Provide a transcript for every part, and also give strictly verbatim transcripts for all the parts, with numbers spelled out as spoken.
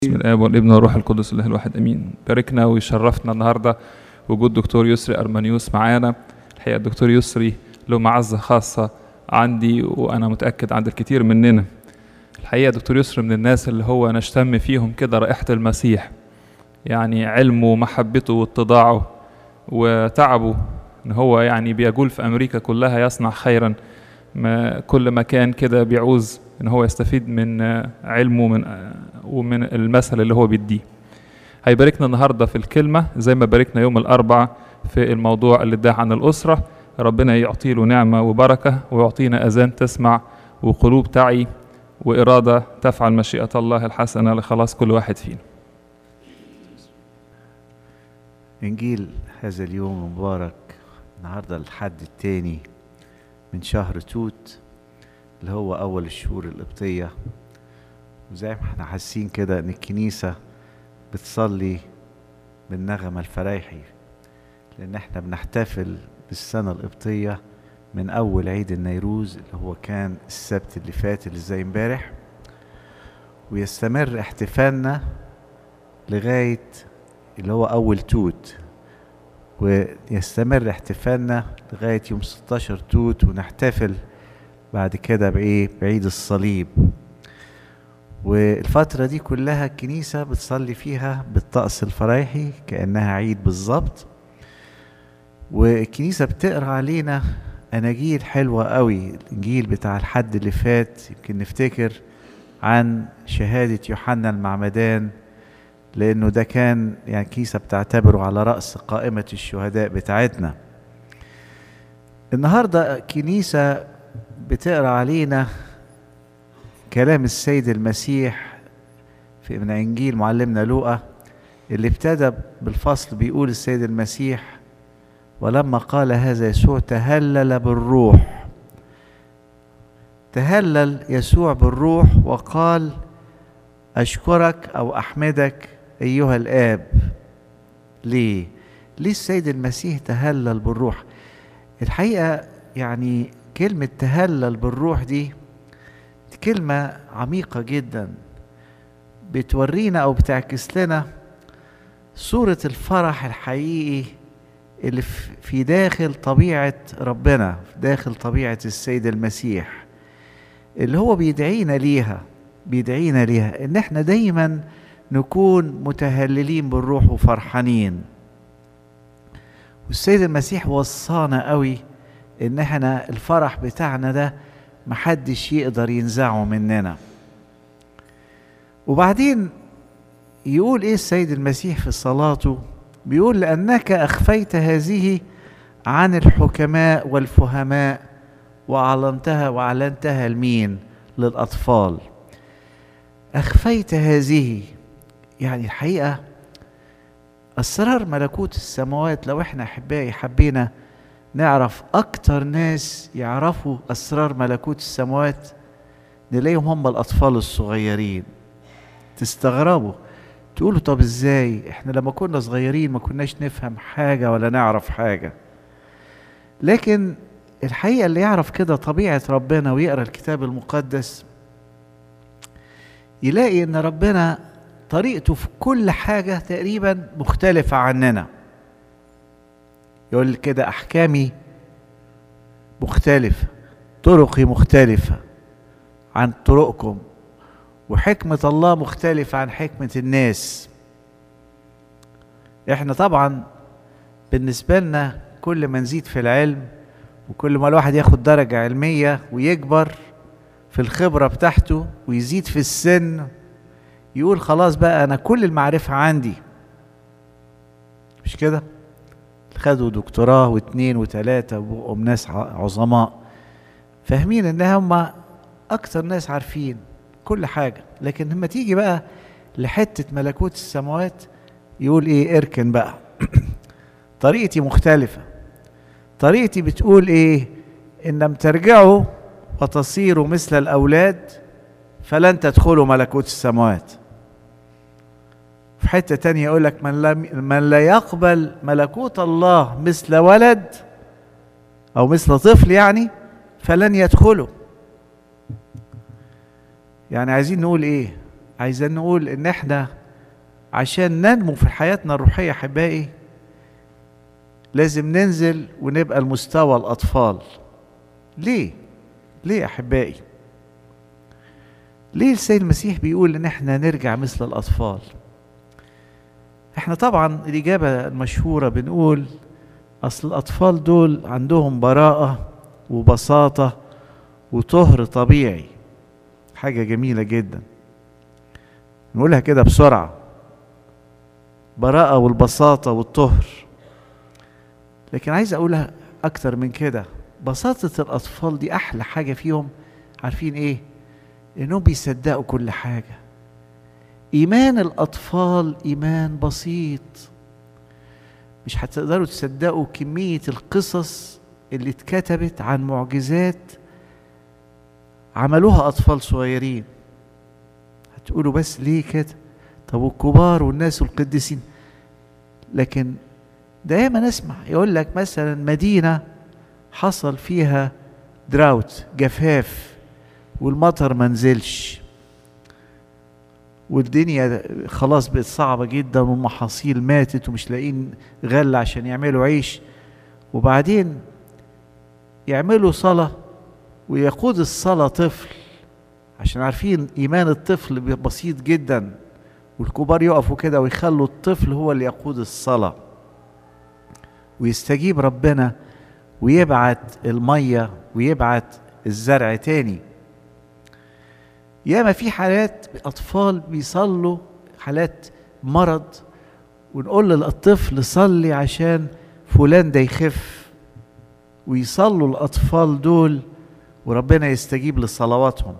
بسم الآب والابن والروح القدس الله الواحد امين. باركنا ويشرفنا النهارده وجود دكتور يسري ارمانيوس معانا. الحقيقه الدكتور يسري له معزه خاصه عندي وانا متاكد عند الكثير مننا. الحقيقه دكتور يسري من الناس اللي هو نشتم فيهم كده رائحه المسيح، يعني علمه ومحبته واتضاعه وتعبه ان هو يعني بيجول في امريكا كلها يصنع خيرا، ما كل مكان كده بيعوز ان هو يستفيد من علمه من ومن المثل اللي هو بيديه. هيباركنا النهارده في الكلمه زي ما باركنا يوم الاربعاء في الموضوع اللي اداه عن الاسره. ربنا يعطي له نعمه وبركه ويعطينا اذان تسمع وقلوب تعي واراده تفعل مشيئه الله الحسنه لخلاص كل واحد فينا. إنجيل هذا اليوم المبارك النهارده الحد الثاني من شهر توت اللي هو أول الشهور القبطية، وزي ما احنا حاسين كده إن الكنيسة بتصلي بالنغمة الفرايحي، لأن احنا بنحتفل بالسنة القبطية من أول عيد النيروز اللي هو كان السبت اللي فات اللي زي امبارح، ويستمر احتفالنا لغاية اللي هو أول توت، ويستمر احتفالنا لغاية يوم ستاشر توت، ونحتفل بعد كده بإيه؟ بعيد الصليب. والفترة دي كلها الكنيسة بتصلي فيها بالطقس الفرايحي كأنها عيد بالظبط، والكنيسة بتقرأ علينا أناجيل حلوة قوي. الإنجيل بتاع الحد اللي فات يمكن نفتكر عن شهادة يوحنا المعمدان، لأنه ده كان يعني الكنيسة بتعتبره على رأس قائمة الشهداء بتاعتنا. النهاردة الكنيسة بتقرأ علينا كلام السيد المسيح في من إنجيل معلمنا لوقا اللي ابتدى بالفصل بيقول السيد المسيح: ولما قال هذا يسوع تهلل بالروح. تهلل يسوع بالروح وقال: أشكرك أو أحمدك أيها الآب. ليه؟ ليه السيد المسيح تهلل بالروح؟ الحقيقة يعني كلمة تهلل بالروح دي كلمة عميقة جدا، بتورينا أو بتعكس لنا صورة الفرح الحقيقي اللي في داخل طبيعة ربنا، داخل طبيعة السيد المسيح، اللي هو بيدعينا ليها بيدعينا ليها إن احنا دايما نكون متهللين بالروح وفرحانين. والسيد المسيح وصانا قوي إن احنا الفرح بتاعنا ده محدش يقدر ينزعه مننا. وبعدين يقول ايه السيد المسيح في صلاته؟ بيقول: لأنك أخفيت هذه عن الحكماء والفهماء وأعلنتها وأعلنتها لمين؟ للأطفال. أخفيت هذه يعني الحقيقة أسرار ملكوت السماوات. لو احنا أحبائي حبينا نعرف أكتر ناس يعرفوا أسرار ملكوت السماوات نلاقيهم هم الأطفال الصغيرين. تستغربوا تقولوا طب إزاي؟ إحنا لما كنا صغيرين ما كناش نفهم حاجة ولا نعرف حاجة. لكن الحقيقة اللي يعرف كده طبيعة ربنا ويقرأ الكتاب المقدس يلاقي إن ربنا طريقته في كل حاجة تقريبا مختلفة عننا. يقول كده: أحكامي مختلفة، طرقي مختلفة عن طرقكم، وحكمة الله مختلفة عن حكمة الناس. احنا طبعا بالنسبة لنا كل ما نزيد في العلم وكل ما الواحد ياخد درجة علمية ويكبر في الخبرة بتاعته ويزيد في السن يقول خلاص بقى أنا كل المعرفة عندي. مش كده؟ خدوا دكتوراه واثنين وثلاثة وبقوا ناس عظماء فاهمين ان هم اكتر ناس عارفين كل حاجة. لكن لما تيجي بقى لحتة ملكوت السماوات يقول ايه؟ اركن بقى طريقتي مختلفة. طريقتي بتقول ايه؟ ان لم ترجعوا وتصيروا مثل الاولاد فلن تدخلوا ملكوت السماوات. في حتة تانية يقول لك: من, لم من لا يقبل ملكوت الله مثل ولد أو مثل طفل يعني فلن يدخله. يعني عايزين نقول إيه؟ عايزين نقول ان احنا عشان ننمو في حياتنا الروحية احبائي لازم ننزل ونبقى المستوى الأطفال. ليه؟ ليه أحبائي؟ ليه السيد المسيح بيقول إن إحنا نرجع مثل الأطفال؟ إحنا طبعا الإجابة المشهورة بنقول أصل الأطفال دول عندهم براءة وبساطة وطهر طبيعي، حاجة جميلة جدا نقولها كده بسرعة، براءة والبساطة والطهر. لكن عايز أقولها أكتر من كده، بساطة الأطفال دي أحلى حاجة فيهم. عارفين إيه؟ إنهم بيصدقوا كل حاجة. إيمان الأطفال إيمان بسيط، مش هتقدروا تصدقوا كمية القصص اللي اتكتبت عن معجزات عملوها أطفال صغيرين. هتقولوا بس ليه كده؟ طب والكبار والناس والقديسين؟ لكن دايما نسمع يقول لك مثلا مدينة حصل فيها دراوت، جفاف، والمطر منزلش والدنيا خلاص بقت صعبة جدا والمحاصيل ماتت ومش لاقين غلة عشان يعملوا عيش، وبعدين يعملوا صلاة ويقود الصلاة طفل، عشان عارفين إيمان الطفل بسيط جدا، والكبار يقفوا كده ويخلوا الطفل هو اللي يقود الصلاة، ويستجيب ربنا ويبعت المية ويبعت الزرع تاني. ياما في حالات أطفال بيصلوا، حالات مرض، ونقول للطفل صلي عشان فلان ده يخف، ويصلوا الأطفال دول وربنا يستجيب لصلواتهم.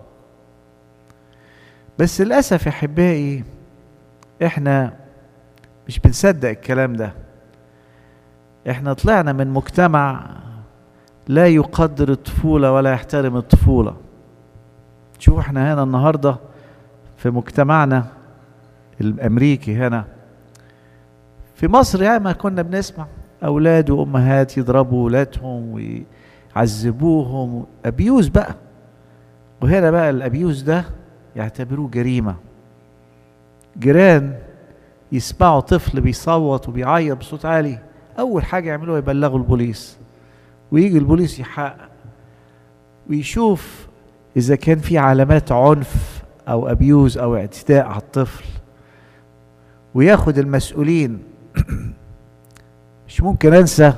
بس للأسف يا أحبائي احنا مش بنصدق الكلام ده. احنا طلعنا من مجتمع لا يقدر الطفولة ولا يحترم الطفولة. شوف احنا هنا النهاردة في مجتمعنا الأمريكي هنا في مصر، يعني ما كنا بنسمع أولاد وأمهات يضربوا أولادهم ويعذبوهم، أبيوز بقى. وهنا بقى الأبيوز ده يعتبروه جريمة. جيران يسمعوا طفل بيصوت وبيعيط بصوت عالي، أول حاجة يعملوها يبلغوا البوليس، ويجي البوليس يحقق ويشوف إذا كان في علامات عنف أو أبيوز أو اعتداء على الطفل، وياخد المسؤولين. مش ممكن أنسى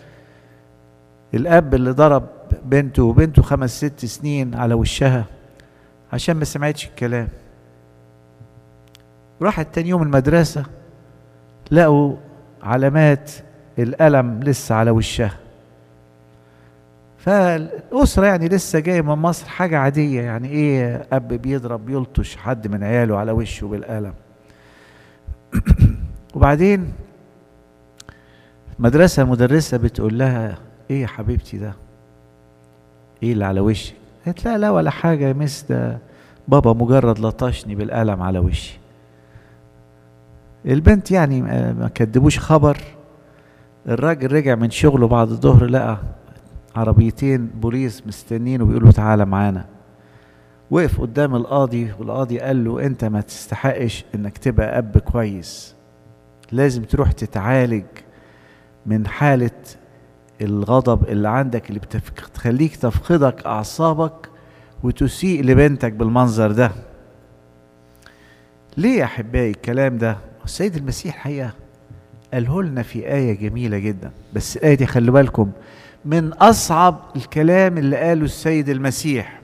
الأب اللي ضرب بنته، وبنته خمس ست سنين على وشها عشان ما سمعتش الكلام. راحت تاني يوم المدرسة لقوا علامات الألم لسه على وشها. فالأسرة يعني لسه جاية من مصر، حاجة عادية، يعني إيه أب بيضرب بيلطش حد من عياله على وشه بالألم. وبعدين مدرسة المدرسة بتقول لها إيه يا حبيبتي ده؟ إيه اللي على وشك؟ قالت لا لا ولا حاجة يا مس، ده بابا مجرد لطشني بالقلم على وشي. البنت يعني ما كدبوش خبر. الراجل رجع من شغله بعد الظهر لقى عربيتين بوليس مستنين وبيقولوا تعالى معانا. وقف قدام القاضي، والقاضي قال له انت ما تستحقش انك تبقى اب كويس، لازم تروح تتعالج من حالة الغضب اللي عندك اللي بتخليك تفقدك اعصابك وتسيء لبنتك بالمنظر ده. ليه يا احبائي الكلام ده؟ السيد المسيح حقيقة قاله لنا في آية جميلة جدا، بس الآية دي خلوا بالكم من أصعب الكلام اللي قاله السيد المسيح.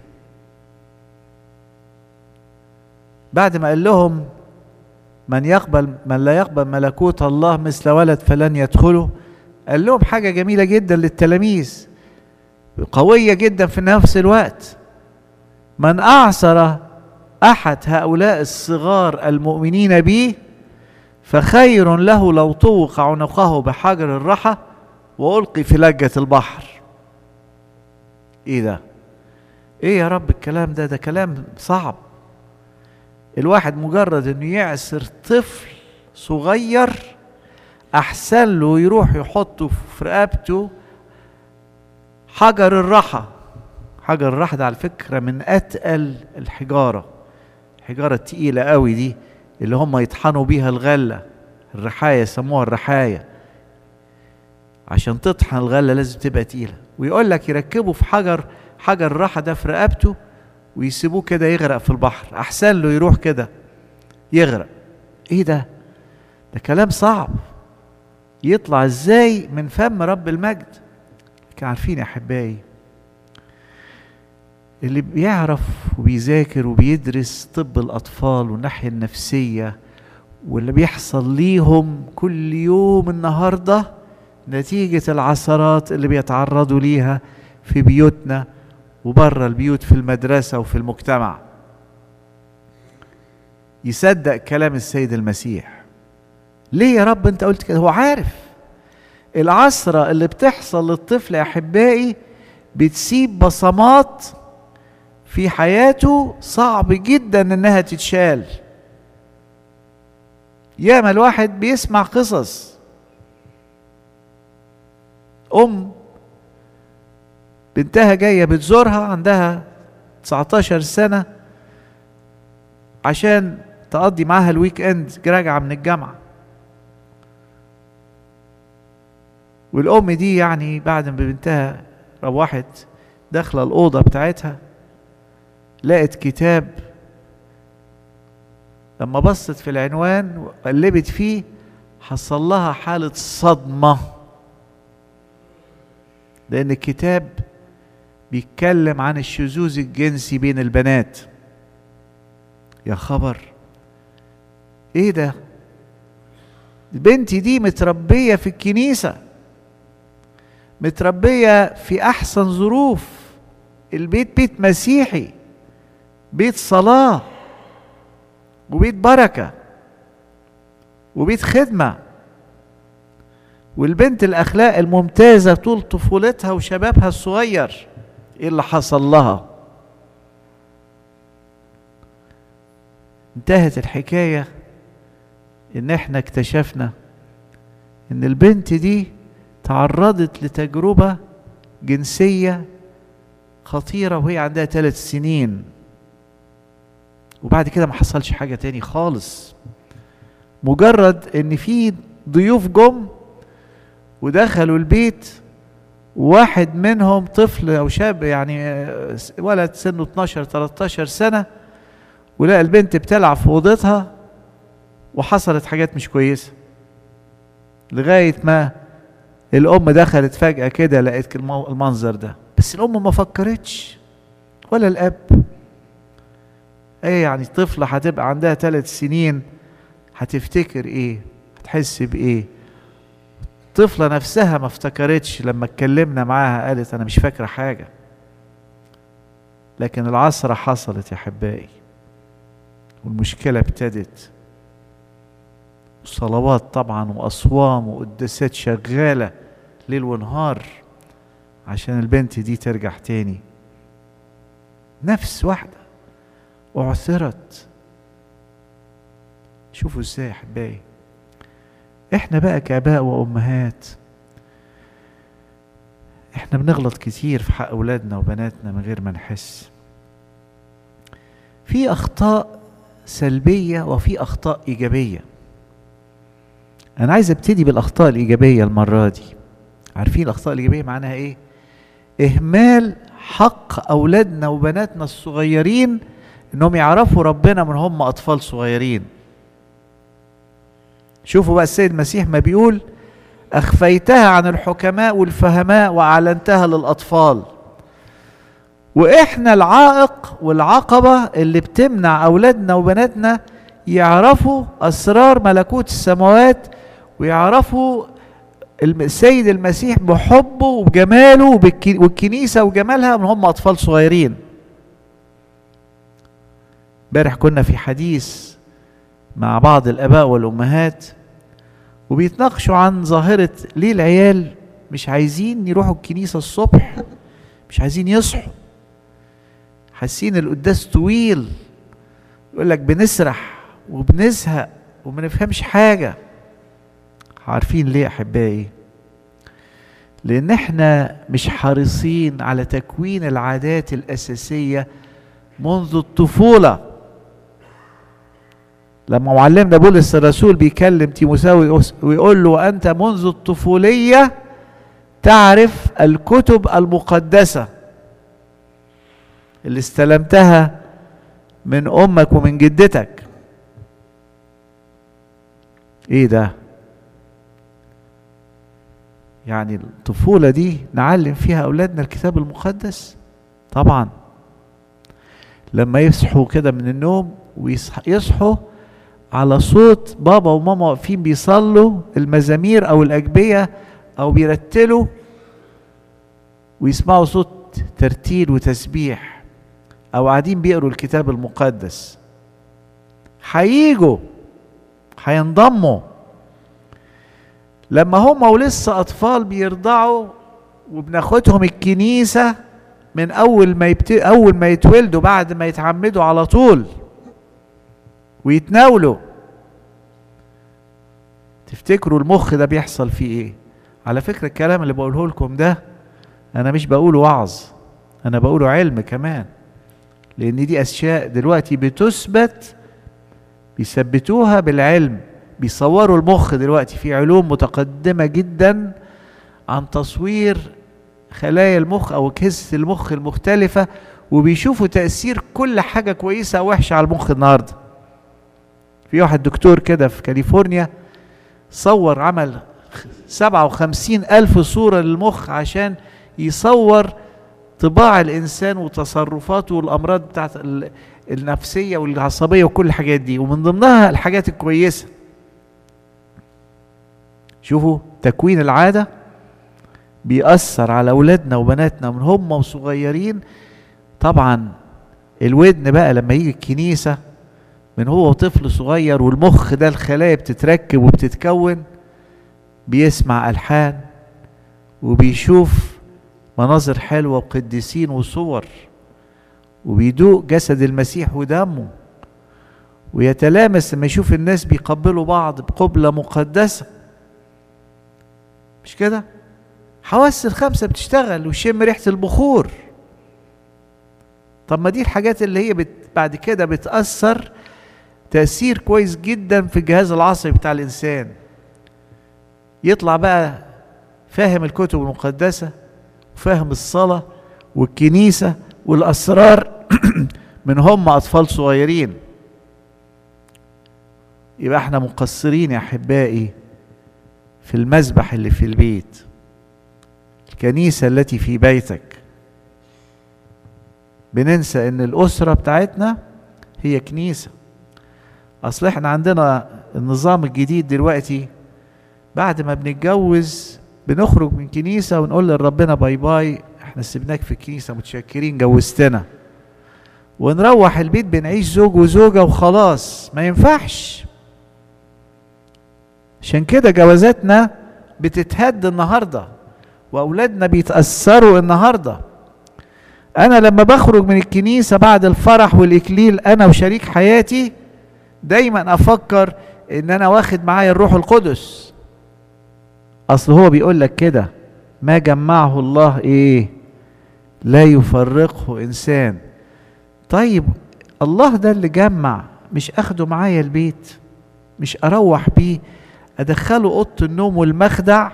بعد ما قال لهم من يقبل من لا يقبل ملكوت الله مثل ولد فلن يدخله، قال لهم حاجة جميلة جدا للتلاميذ، قوية جدا في نفس الوقت. من أعصر أحد هؤلاء الصغار المؤمنين بي فخير له لو طوق عنقه بحجر الرحى وألقي في لجة البحر. إيه ده؟ إيه يا رب الكلام ده؟ ده كلام صعب. الواحد مجرد إنه يعسر طفل صغير أحسن له يروح يحطه في رقبته حجر الرحى. حجر الرحى ده على فكرة من أتقل الحجارة، الحجارة التقيلة قوي دي اللي هم يطحنوا بيها الغلة، الرحاية يسموها الرحاية، عشان تطحن الغلة لازم تبقى تقيلة. ويقول لك يركبوا في حجر حجر الراحة ده في رقبته ويسيبوه كده يغرق في البحر، أحسن له يروح كده يغرق. إيه ده؟ ده كلام صعب يطلع إزاي من فم رب المجد. لكن عارفين يا أحبائي، اللي بيعرف وبيذاكر وبيدرس طب الأطفال والناحية النفسية واللي بيحصل ليهم كل يوم النهاردة نتيجة العثرات اللي بيتعرضوا ليها في بيوتنا وبره البيوت، في المدرسة وفي المجتمع، يصدق كلام السيد المسيح. ليه يا رب انت قلت كده؟ هو عارف العثرة اللي بتحصل للطفل يا أحبائي بتسيب بصمات في حياته صعب جدا انها تتشال. ياما الواحد بيسمع قصص ام بنتها جايه بتزورها عندها تسعتاشر سنه عشان تقضي معاها الويك اند راجعه من الجامعه، والام دي يعني بعد ما بنتها روحت داخله الاوضه بتاعتها لقت كتاب، لما بصت في العنوان وقلبت فيه حصل لها حالة صدمة، لأن الكتاب بيتكلم عن الشذوذ الجنسي بين البنات. يا خبر، ايه ده؟ بنتي دي متربية في الكنيسة، متربية في أحسن ظروف، البيت بيت مسيحي، بيت صلاة وبيت بركة وبيت خدمة، والبنت الأخلاق الممتازة طول طفولتها وشبابها الصغير، إيه اللي حصل لها؟ انتهت الحكاية إن إحنا اكتشفنا إن البنت دي تعرضت لتجربة جنسية خطيرة وهي عندها ثلاث سنين، وبعد كده ما حصلش حاجة تاني خالص. مجرد ان في ضيوف جم ودخلوا البيت، واحد منهم طفل او شاب يعني ولد سنه اتناشر تلتاشر سنة، ولقى البنت بتلعب في اوضتها وحصلت حاجات مش كويسة، لغاية ما الام دخلت فجأة كده لقيت المنظر ده. بس الام ما فكرتش ولا الاب. ايه يعني طفلة هتبقى عندها ثلاث سنين هتفتكر ايه؟ هتحس بايه؟ الطفلة نفسها ما افتكرتش، لما اتكلمنا معاها قالت انا مش فاكرة حاجة. لكن العثرة حصلت يا حبائي، والمشكلة ابتدت، صلوات طبعا واصوام وقداسات شغالة ليل ونهار عشان البنت دي ترجع تاني. نفس واحدة اعثرت. شوفوا ازاي يا احبائي، احنا بقى كاباء وامهات احنا بنغلط كتير في حق اولادنا وبناتنا من غير ما نحس. في اخطاء سلبية وفي اخطاء ايجابية. انا عايز ابتدي بالاخطاء الايجابية المرة دي. عارفين الاخطاء الايجابية معناها ايه؟ اهمال حق اولادنا وبناتنا الصغيرين انهم يعرفوا ربنا من هم اطفال صغيرين. شوفوا بقى السيد المسيح ما بيقول اخفيتها عن الحكماء والفهماء واعلنتها للاطفال. واحنا العائق والعقبة اللي بتمنع اولادنا وبناتنا يعرفوا اسرار ملكوت السماوات ويعرفوا السيد المسيح بحبه وبجماله والكنيسة وجمالها من هم اطفال صغيرين. امبارح كنا في حديث مع بعض الآباء والأمهات وبيتناقشوا عن ظاهرة ليه العيال مش عايزين يروحوا الكنيسة الصبح، مش عايزين يصحوا، حاسين القداس طويل، يقول لك بنسرح وبنزهق وما نفهمش حاجة. عارفين ليه يا أحبائي؟ لأن احنا مش حريصين على تكوين العادات الأساسية منذ الطفولة. لما معلمنا بولس الرسول بيكلم تيموثاوس ويقول له وأنت منذ الطفولية تعرف الكتب المقدسة اللي استلمتها من أمك ومن جدتك. إيه ده؟ يعني الطفولة دي نعلم فيها أولادنا الكتاب المقدس؟ طبعا. لما يصحوا كده من النوم ويصحوا على صوت بابا وماما واقفين بيصلوا المزامير أو الأجبية أو بيرتلوا ويسمعوا صوت ترتيل وتسبيح أو قاعدين بيقروا الكتاب المقدس، هييجوا هينضموا. لما هم ولسه أطفال بيرضعوا وبناخدهم الكنيسة من أول ما يبت... أول ما يتولدوا بعد ما يتعمدوا على طول ويتناولوا. تفتكروا المخ ده بيحصل فيه إيه؟ على فكرة الكلام اللي بقوله لكم ده أنا مش بقوله وعظ، أنا بقوله علم كمان، لأن دي أشياء دلوقتي بتثبت، بيثبتوها بالعلم. بيصوروا المخ دلوقتي في علوم متقدمة جدا عن تصوير خلايا المخ أو أجهزة المخ المختلفة، وبيشوفوا تأثير كل حاجة كويسة أو وحشة على المخ النهاردة. في واحد دكتور كده في كاليفورنيا صور، عمل سبعة وخمسين ألف صورة للمخ عشان يصور طباع الإنسان وتصرفاته والأمراض بتاعت النفسية والعصبية وكل الحاجات دي، ومن ضمنها الحاجات الكويسة. شوفوا تكوين العادة بيأثر على أولادنا وبناتنا من هم وصغيرين. طبعا الودن بقى لما يجي الكنيسة من هو طفل صغير والمخ ده الخلايا بتتركب وبتتكون، بيسمع ألحان وبيشوف مناظر حلوة وقديسين وصور، وبيدوق جسد المسيح ودمه، ويتلامس لما يشوف الناس بيقبلوا بعض بقبلة مقدسة. مش كده؟ حواس الخمسة بتشتغل ويشم ريحة البخور. طب ما دي الحاجات اللي هي بت بعد كده بتأثر تأثير كويس جدا في الجهاز العصبي بتاع الإنسان. يطلع بقى فاهم الكتب المقدسة وفاهم الصلاة والكنيسة والأسرار من هم أطفال صغيرين. يبقى احنا مقصرين يا أحبائي في المذبح اللي في البيت، الكنيسة التي في بيتك. بننسى ان الأسرة بتاعتنا هي كنيسة. أصل احنا عندنا النظام الجديد دلوقتي، بعد ما بنتجوز بنخرج من كنيسة ونقول لربنا باي باي، احنا سيبناك في الكنيسة متشكرين جوزتنا، ونروح البيت بنعيش زوج وزوجة وخلاص. ما ينفعش. عشان كده جوازاتنا بتتهد النهاردة وأولادنا بيتأثروا النهاردة. أنا لما بخرج من الكنيسة بعد الفرح والإكليل أنا وشريك حياتي دايما أفكر إن أنا واخد معايا الروح القدس. أصل هو بيقول لك كده، ما جمعه الله إيه لا يفرقه إنسان. طيب الله ده اللي جمع، مش أخده معايا البيت؟ مش أروح بيه أدخله أوضة النوم والمخدع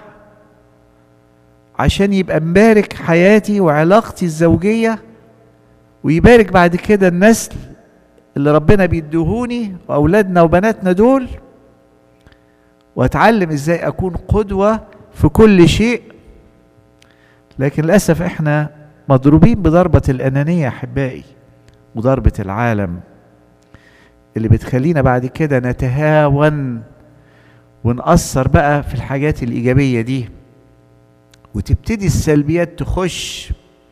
عشان يبقى مبارك حياتي وعلاقتي الزوجية، ويبارك بعد كده النسل اللي ربنا بيديهوني وأولادنا وبناتنا دول، وأتعلم إزاي أكون قدوة في كل شيء. لكن للأسف إحنا مضروبين بضربة الأنانية يا أحبائي، وضربة العالم اللي بتخلينا بعد كده نتهاون ونأثر بقى في الحاجات الإيجابية دي، وتبتدي السلبيات تخش.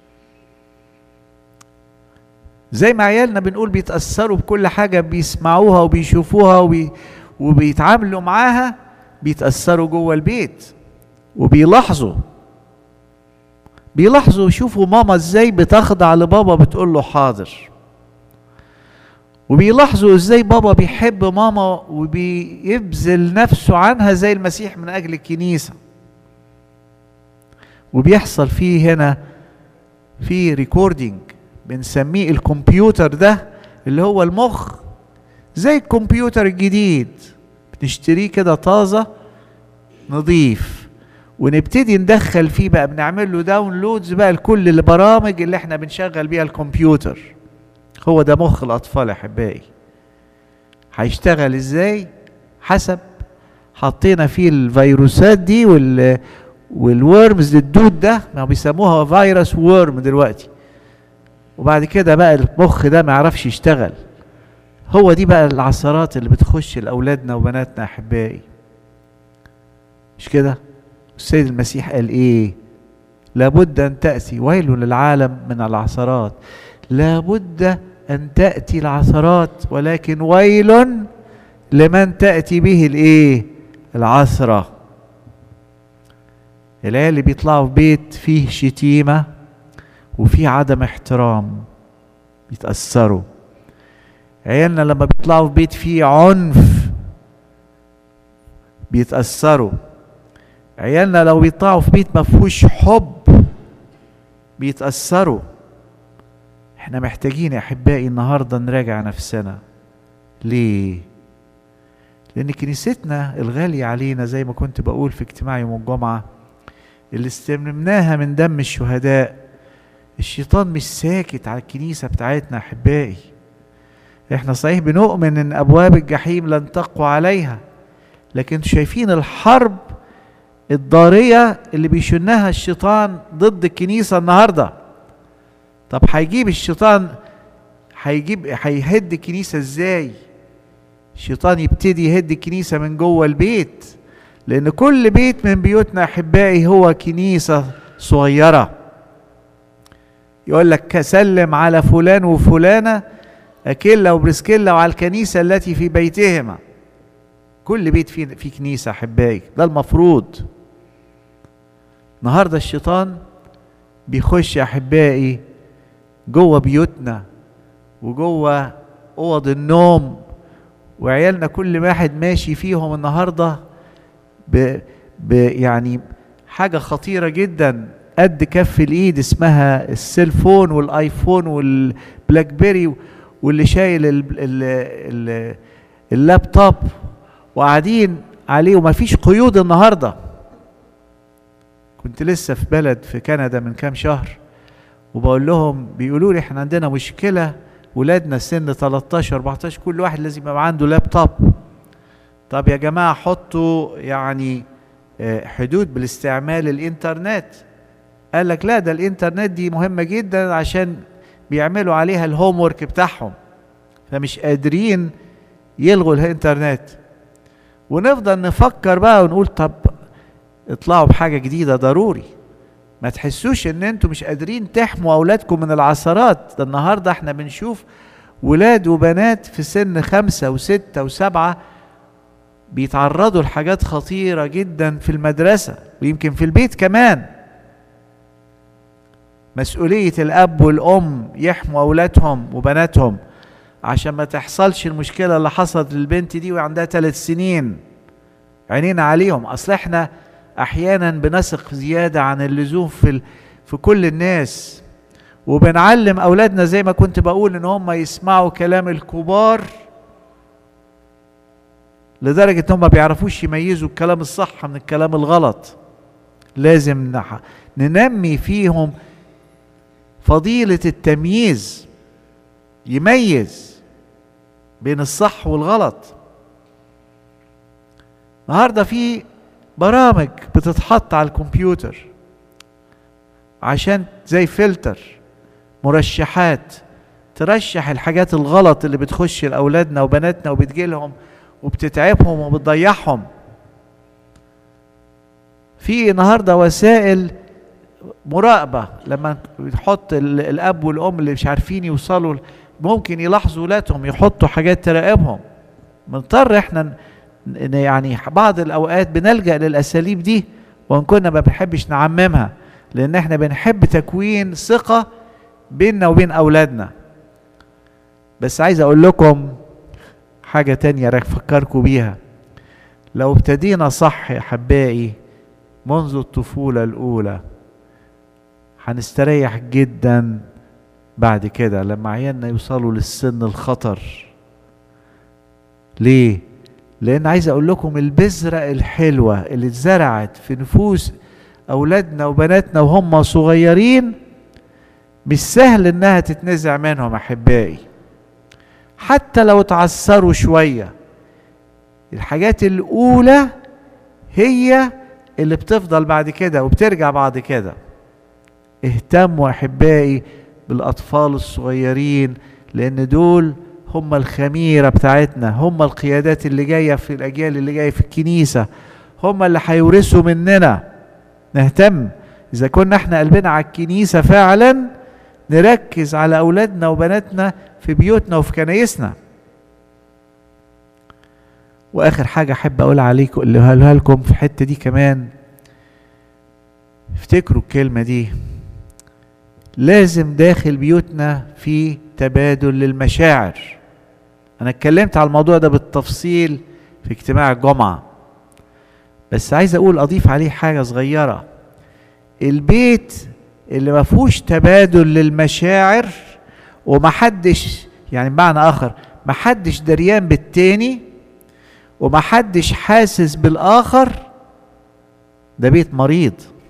زي ما عيالنا بنقول بيتأثروا بكل حاجة بيسمعوها وبيشوفوها وبي وبيتعاملوا معاها، بيتأثروا جوه البيت وبيلاحظوا بيلاحظوا يشوفوا ماما ازاي بتخضع لبابا بتقول له حاضر، وبيلاحظوا ازاي بابا بيحب ماما وبيبذل نفسه عنها زي المسيح من اجل الكنيسة. وبيحصل فيه هنا في ريكوردينج بنسميه الكمبيوتر ده اللي هو المخ، زي الكمبيوتر الجديد، بنشتريه كده طازة نضيف، ونبتدي ندخل فيه بقى، بنعمل له داونلودز بقى لكل البرامج اللي احنا بنشغل بيها الكمبيوتر. هو ده مخ الأطفال يا أحبائي. هيشتغل ازاي؟ حسب حطينا فيه الفيروسات دي وال والورمز للدود ده، ما بيسموها فيروس وورم دلوقتي. وبعد كده بقى المخ ده ما يعرفش يشتغل. هو دي بقى العثرات اللي بتخش لأولادنا وبناتنا يا أحبائي، مش كده؟ السيد المسيح قال ايه؟ لابد ان تأتي، ويل للعالم من العثرات. لابد ان تأتي العثرات، ولكن ويل لمن تأتي به الايه؟ العثرة. العيال اللي بيطلعوا في بيت فيه شتيمة وفيه عدم احترام بيتأثروا. عيالنا لما بيطلعوا في بيت فيه عنف بيتأثروا. عيالنا لو بيطلعوا في بيت ما فيهوش حب بيتأثروا. احنا محتاجين يا احبائي النهارده نراجع نفسنا. ليه؟ لان كنيستنا الغالية علينا زي ما كنت بقول في اجتماع يوم الجمعة اللي استلمناها من دم الشهداء، الشيطان مش ساكت على الكنيسة بتاعتنا يا احبائي. احنا صحيح بنؤمن ان ابواب الجحيم لن تقوى عليها، لكن شايفين الحرب الضارية اللي بيشنها الشيطان ضد الكنيسة النهاردة. طب هيجيب الشيطان هيجيب هيهد الكنيسة ازاي؟ الشيطان يبتدي يهد الكنيسة من جوه البيت، لأن كل بيت من بيوتنا أحبائي هو كنيسة صغيرة. يقول لك سلم على فلان وفلانة أكيلا وبرسكيلا وعلى الكنيسة التي في بيتهما. كل بيت فيه في كنيسة أحبائي، ده المفروض. النهارده الشيطان بيخش يا أحبائي جوه بيوتنا وجوه أوض النوم، وعيالنا كل واحد ماشي فيهم النهارده ب... ب يعني حاجة خطيرة جدا قد كف الإيد اسمها السيلفون والآيفون والبلاك بيري، واللي شايل ال... ال... ال... اللابتوب وقاعدين عليه وما فيش قيود. النهارده كنت لسه في بلد في كندا من كام شهر وبقول لهم، بيقولوا لي احنا عندنا مشكله، ولادنا سن تلتاشر اربعتاشر كل واحد لازم يبقى عنده لابتوب. طب يا جماعه حطوا يعني حدود بالاستعمال الانترنت. قال لك لا، ده الانترنت دي مهمه جدا عشان بيعملوا عليها الهوم ورك بتاعهم، فمش قادرين يلغوا الانترنت. ونفضل نفكر بقى ونقول طب اطلعوا بحاجة جديدة ضروري. ما تحسوش ان انتوا مش قادرين تحموا اولادكم من العثرات. ده النهاردة احنا بنشوف ولاد وبنات في سن خمسة وستة وسبعة بيتعرضوا لحاجات خطيرة جدا في المدرسة ويمكن في البيت كمان. مسؤولية الاب والام يحموا اولادهم وبناتهم عشان ما تحصلش المشكلة اللي حصلت للبنت دي وعندها ثلاث سنين. عينينا عليهم. اصل احنا احيانا بنثق زيادة عن اللزوم في ال... في كل الناس، وبنعلم اولادنا زي ما كنت بقول ان هم يسمعوا كلام الكبار لدرجة ان هم ما بيعرفوش يميزوا الكلام الصح من الكلام الغلط. لازم نح... ننمي فيهم فضيلة التمييز، يميز بين الصح والغلط. النهارده في برامج بتتحط على الكمبيوتر عشان زي فلتر، مرشحات ترشح الحاجات الغلط اللي بتخش لأولادنا وبناتنا وبتجيلهم وبتتعبهم وبتضيعهم. في النهارده وسائل مراقبة، لما يحط الأب والأم اللي مش عارفين يوصلوا ممكن يلاحظوا ولادهم يحطوا حاجات تراقبهم. بنضطر احنا يعني بعض الأوقات بنلجأ للأساليب دي، وإن كنا ما بنحبش نعممها، لأن احنا بنحب تكوين ثقة بيننا وبين أولادنا. بس عايز أقول لكم حاجة تانية أفكركم بيها. لو ابتدينا صح يا حبائي منذ الطفولة الأولى هنستريح جدا بعد كده لما عيالنا يوصلوا للسن الخطر. ليه؟ لأن عايز أقول لكم البذرة الحلوة اللي اتزرعت في نفوس أولادنا وبناتنا وهم صغيرين مش سهل إنها تتنزع منهم أحبائي، حتى لو اتعثروا شوية. الحاجات الأولى هي اللي بتفضل بعد كده وبترجع بعد كده. اهتموا أحبائي بالأطفال الصغيرين، لأن دول هم الخميرة بتاعتنا، هم القيادات اللي جاية في الأجيال اللي جاية في الكنيسة، هم اللي هيورثوا مننا. نهتم إذا كنا احنا قلبنا على الكنيسة فعلا، نركز على أولادنا وبناتنا في بيوتنا وفي كنايسنا. وآخر حاجة أحب أقول عليكم اللي هقولها لكم في الحتة دي كمان، افتكروا الكلمة دي، لازم داخل بيوتنا في تبادل للمشاعر. أنا اتكلمت على الموضوع ده بالتفصيل في اجتماع الجمعة، بس عايز أقول أضيف عليه حاجة صغيرة. البيت اللي ما فيهوش تبادل للمشاعر ومحدش، يعني بمعنى آخر محدش دريان بالتاني ومحدش حاسس بالآخر، ده بيت مريض.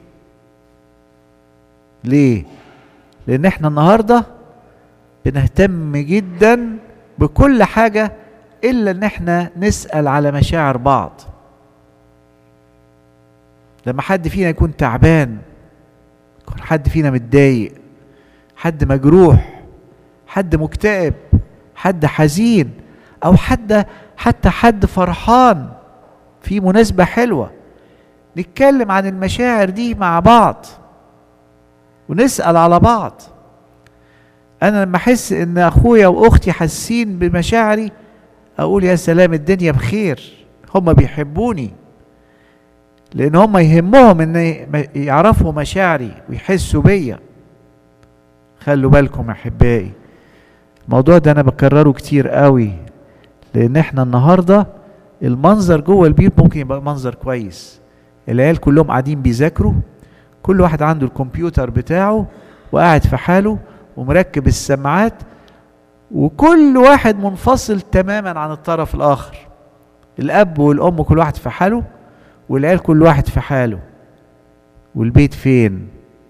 ليه؟ لأن احنا النهاردة بنهتم جدا بكل حاجة إلا إن احنا نسأل على مشاعر بعض. لما حد فينا يكون تعبان، يكون حد فينا متضايق، حد مجروح، حد مكتئب، حد حزين، أو حد حتى حد فرحان في مناسبة حلوة، نتكلم عن المشاعر دي مع بعض ونسأل على بعض. أنا لما أحس إن أخويا وأختي حاسين بمشاعري أقول يا سلام، الدنيا بخير، هم بيحبوني، لأن هم يهمهم إن يعرفوا مشاعري ويحسوا بيا. خلوا بالكم أحبائي، الموضوع ده أنا بكرره كتير قوي، لأن إحنا النهاردة المنظر جوه البيت ممكن يبقى منظر كويس، العيال كلهم قاعدين بيذاكروا، كل واحد عنده الكمبيوتر بتاعه وقاعد في حاله ومركب السماعات، وكل واحد منفصل تماما عن الطرف الآخر. الأب والأم كل واحد في حاله، والعيال كل واحد في حاله، والبيت فين؟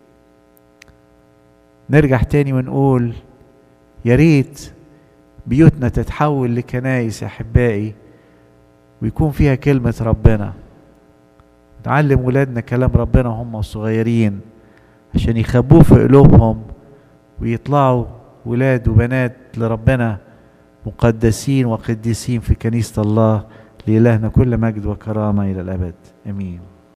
نرجع تاني ونقول يا ريت بيوتنا تتحول لكنايس يا أحبائي، ويكون فيها كلمة ربنا. نعلم ولادنا كلام ربنا وهم صغيرين عشان يخبوه في قلوبهم ويطلعوا ولاد وبنات لربنا مقدسين وقديسين في كنيسة الله. لإلهنا كل مجد وكرامة إلى الأبد، آمين.